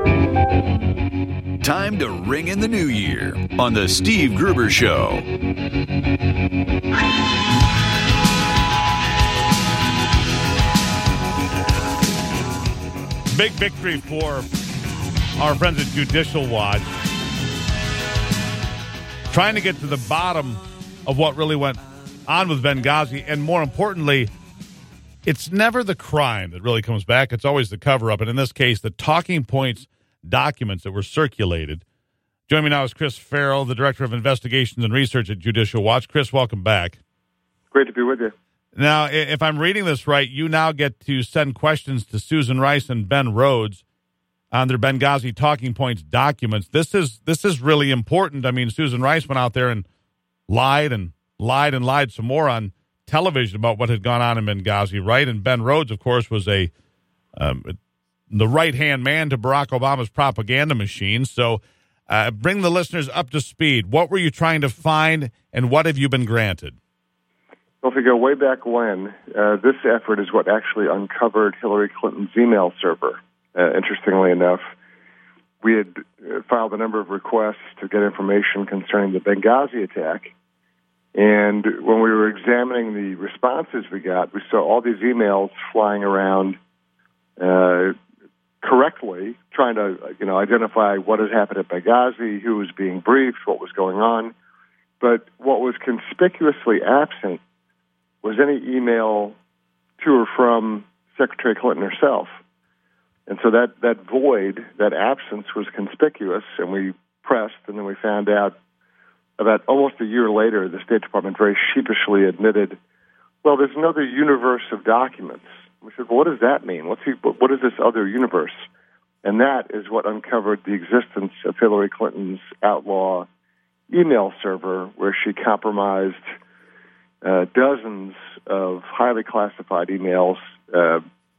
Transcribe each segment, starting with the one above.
Time to ring in the new year on the Steve Gruber Show. Big victory for our friends at Judicial Watch. Trying to get to the bottom of what really went on with Benghazi, and more importantly, it's never the crime that really comes back. It's always the cover-up, and in this case, the talking points documents that were circulated. Joining me now is Chris Farrell, the Director of Investigations and Research at Judicial Watch. Chris, welcome back. Great to be with you. Now, if I'm reading this right, you now get to send questions to Susan Rice and Ben Rhodes on their Benghazi talking points documents. This is really important. I mean, Susan Rice went out there and lied some more on television about what had gone on in Benghazi, right? And Ben Rhodes, of course, was the right-hand man to Barack Obama's propaganda machine. So bring the listeners up to speed. What were you trying to find, and what have you been granted? Well, if we go way back when, this effort is what actually uncovered Hillary Clinton's email server. Interestingly enough, we had filed a number of requests to get information concerning the Benghazi attack. And when we were examining the responses we got, we saw all these emails flying around correctly, trying to identify what had happened at Benghazi, who was being briefed, what was going on. But what was conspicuously absent was any email to or from Secretary Clinton herself. And so that void, that absence was conspicuous, and we pressed, and then we found out about almost a year later, the State Department very sheepishly admitted, well, there's another universe of documents. We said, well, what does that mean? What is this other universe? And that is what uncovered the existence of Hillary Clinton's outlaw email server, where she compromised dozens of highly classified emails that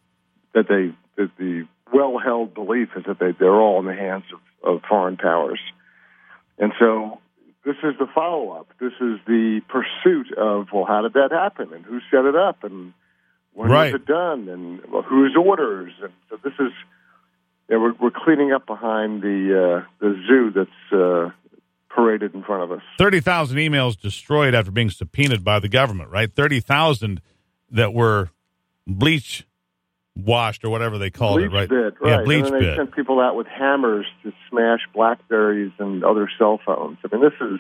the well-held belief is that they're all in the hands of foreign powers. And so this is the follow-up. This is the pursuit of, well, how did that happen? And who set it up? And when was it done? And whose orders? And so this is, we're cleaning up behind the zoo that's paraded in front of us. 30,000 emails destroyed after being subpoenaed by the government, right? 30,000 that were bleach-washed or whatever they called it, right? Right. Yeah, bleach and then they sent people out with hammers to smash BlackBerries and other cell phones. I mean, this is,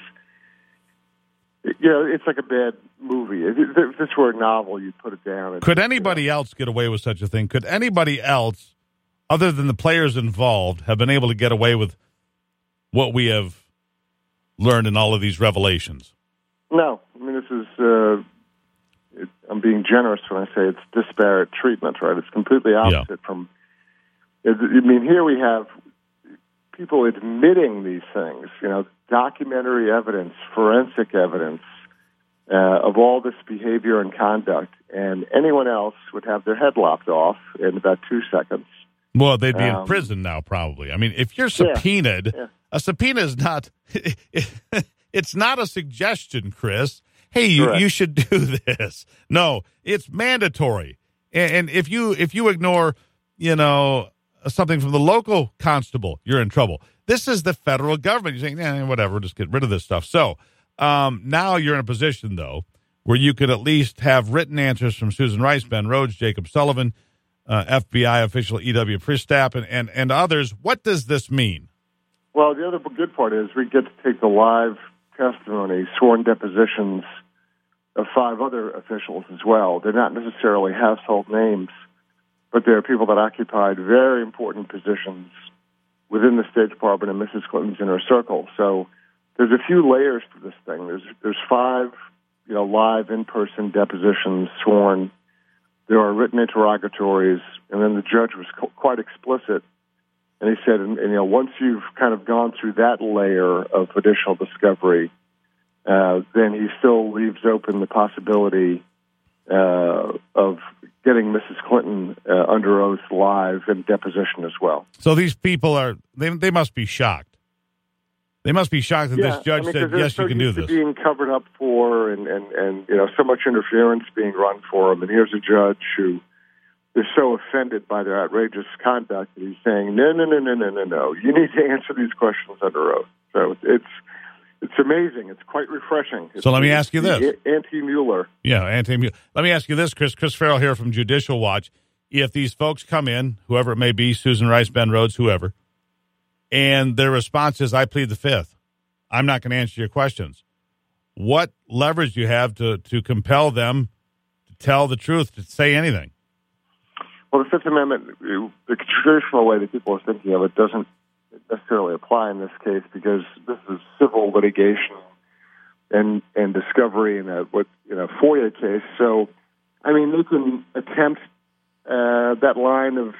it's like a bad movie. If this were a novel, you'd put it down. Could anybody else get away with such a thing? Could anybody else, other than the players involved, have been able to get away with what we have learned in all of these revelations? No. I mean, this is, I'm being generous when I say it's disparate treatment, right? It's completely opposite from, I mean, here we have people admitting these things, documentary evidence, forensic evidence of all this behavior and conduct, and anyone else would have their head lopped off in about 2 seconds. Well, they'd be in prison now, probably. I mean, if you're subpoenaed, a subpoena is not, it's not a suggestion, Chris. Hey, you should do this. No, it's mandatory. And if you ignore, something from the local constable, you're in trouble. This is the federal government. You're saying, whatever, just get rid of this stuff. So now you're in a position, though, where you could at least have written answers from Susan Rice, Ben Rhodes, Jacob Sullivan, FBI official E.W. Pristap, and others. What does this mean? Well, the other good part is we get to take the live testimony, sworn depositions of 5 other officials as well. They're not necessarily household names, but they're people that occupied very important positions within the State Department and Mrs. Clinton's inner circle. So there's a few layers to this thing. There's 5, live in-person depositions sworn. There are written interrogatories, and then the judge was quite explicit. And he said, once you've kind of gone through that layer of additional discovery, then he still leaves open the possibility of getting Mrs. Clinton under oath live in deposition as well. So these people they must be shocked. They must be shocked that this judge said, yes, you can do this. Being covered up for and so much interference being run for him. And here's a judge who they're so offended by their outrageous conduct that he's saying, no. You need to answer these questions under oath. So it's amazing. It's quite refreshing. So let me ask you this. Anti-Mueller. Yeah, anti-Mueller. Let me ask you this, Chris. Chris Farrell here from Judicial Watch. If these folks come in, whoever it may be, Susan Rice, Ben Rhodes, whoever, and their response is, I plead the Fifth, I'm not going to answer your questions. What leverage do you have to compel them to tell the truth, to say anything? Well, the Fifth Amendment, the traditional way that people are thinking of it, doesn't necessarily apply in this case because this is civil litigation and discovery in a FOIA case. So, I mean, they can attempt that line of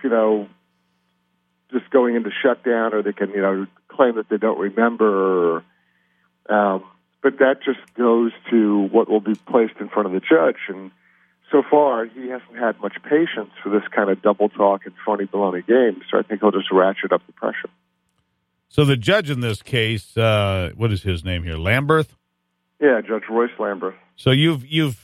just going into shutdown, or they can claim that they don't remember. But that just goes to what will be placed in front of the judge. And so far, he hasn't had much patience for this kind of double talk and phony baloney game. So I think he'll just ratchet up the pressure. So the judge in this case, what is his name here? Lamberth? Yeah, Judge Royce Lamberth. So you've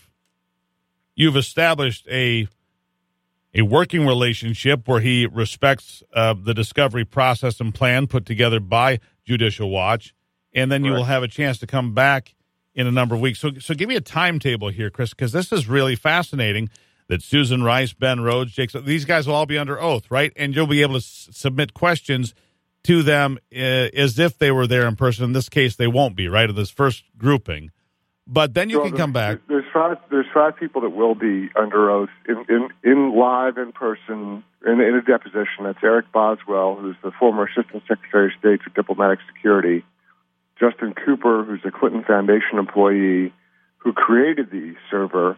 established a working relationship where he respects the discovery process and plan put together by Judicial Watch, and then you will have a chance to come back in a number of weeks. So give me a timetable here, Chris, because this is really fascinating that Susan Rice, Ben Rhodes, Jake, these guys will all be under oath, right? And you'll be able to submit questions to them as if they were there in person. In this case, they won't be, right, in this first grouping. But then you can come back. There's five people that will be under oath in live, in person, in a deposition. That's Eric Boswell, who's the former Assistant Secretary of State for Diplomatic Security, Justin Cooper, who's a Clinton Foundation employee who created the server,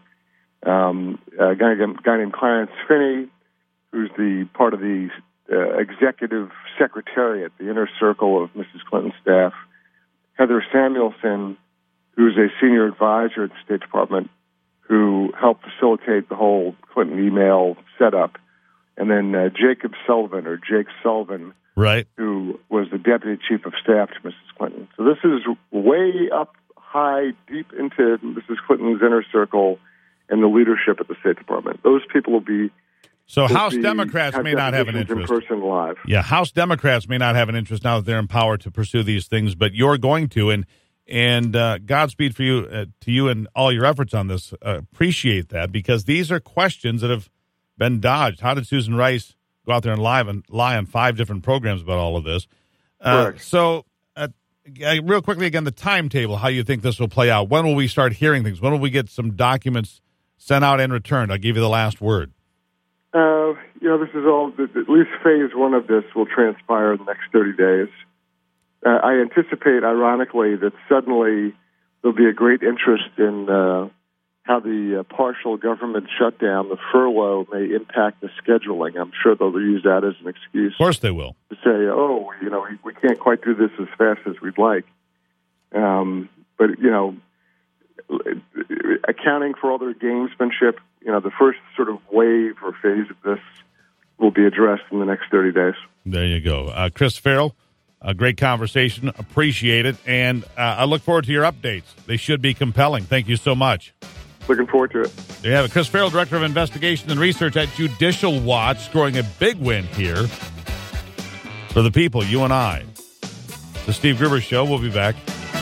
a guy named Clarence Finney, who's the part of the executive secretariat, the inner circle of Mrs. Clinton's staff, Heather Samuelson, who's a senior advisor at the State Department, who helped facilitate the whole Clinton email setup, and then Jacob Sullivan, or Jake Sullivan, right, who was the deputy chief of staff to Mrs. Clinton. So this is way up high, deep into Mrs. Clinton's inner circle and the leadership at the State Department. Those people will be. So House Democrats may not have an interest. In person live. Yeah, House Democrats may not have an interest now that they're in power to pursue these things, but you're going to, and Godspeed for you, to you and all your efforts on this. Appreciate that, because these are questions that have been dodged. How did Susan Rice go out there and lie on 5 different programs about all of this? So, real quickly again, the timetable, how you think this will play out. When will we start hearing things? When will we get some documents sent out and returned? I'll give you the last word. This is all, at least phase 1 of this will transpire in the next 30 days. I anticipate, ironically, that suddenly there'll be a great interest in how the partial government shutdown, the furlough, may impact the scheduling. I'm sure they'll use that as an excuse. Of course they will. To say, we can't quite do this as fast as we'd like. But accounting for all their gamesmanship, the first sort of wave or phase of this will be addressed in the next 30 days. There you go. Chris Farrell, a great conversation. Appreciate it. And I look forward to your updates. They should be compelling. Thank you so much. Looking forward to it. There you have it. Chris Farrell, Director of Investigation and Research at Judicial Watch, scoring a big win here for the people, you and I. The Steve Gruber Show. We'll be back.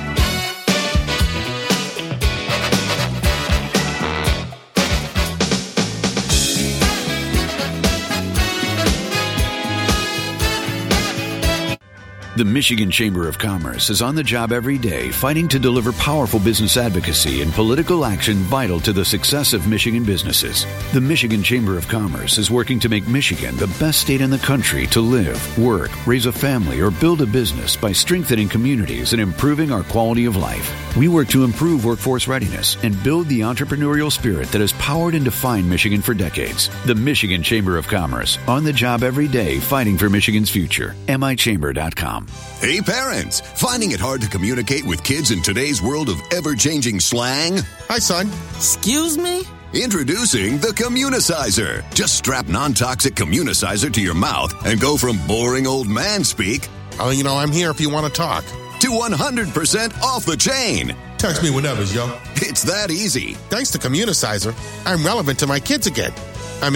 The Michigan Chamber of Commerce is on the job every day fighting to deliver powerful business advocacy and political action vital to the success of Michigan businesses. The Michigan Chamber of Commerce is working to make Michigan the best state in the country to live, work, raise a family, or build a business by strengthening communities and improving our quality of life. We work to improve workforce readiness and build the entrepreneurial spirit that has powered and defined Michigan for decades. The Michigan Chamber of Commerce, on the job every day fighting for Michigan's future. MIChamber.com. Hey parents, finding it hard to communicate with kids in today's world of ever-changing slang? Hi, son. Excuse me? Introducing the Communicizer. Just strap non-toxic Communicizer to your mouth and go from boring old man speak, I'm here if you want to talk, to 100% off the chain. Text me whenever, yo. It's that easy. Thanks to Communicizer, I'm relevant to my kids again.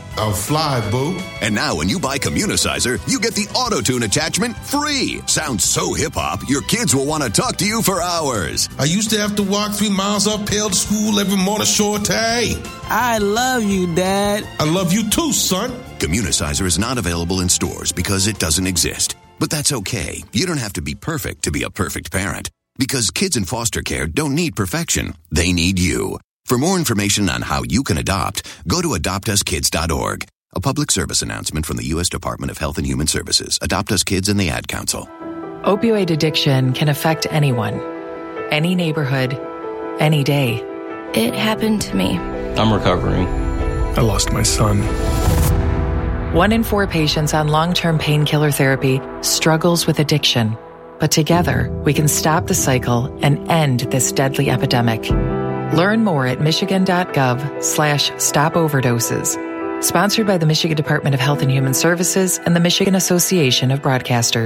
I'm fly, boo. And now when you buy Communicizer, you get the auto-tune attachment free. Sounds so hip-hop, your kids will want to talk to you for hours. I used to have to walk 3 miles uphill to school every morning, Shorty. I love you, Dad. I love you too, son. Communicizer is not available in stores because it doesn't exist. But that's okay. You don't have to be perfect to be a perfect parent. Because kids in foster care don't need perfection. They need you. For more information on how you can adopt, go to adoptuskids.org. A public service announcement from the U.S. Department of Health and Human Services, Adopt Us Kids, and the Ad Council. Opioid addiction can affect anyone, any neighborhood, any day. It happened to me. I'm recovering. I lost my son. 1 in 4 patients on long-term painkiller therapy struggles with addiction. But together, we can stop the cycle and end this deadly epidemic. Learn more at michigan.gov/stopoverdoses. Sponsored by the Michigan Department of Health and Human Services and the Michigan Association of Broadcasters.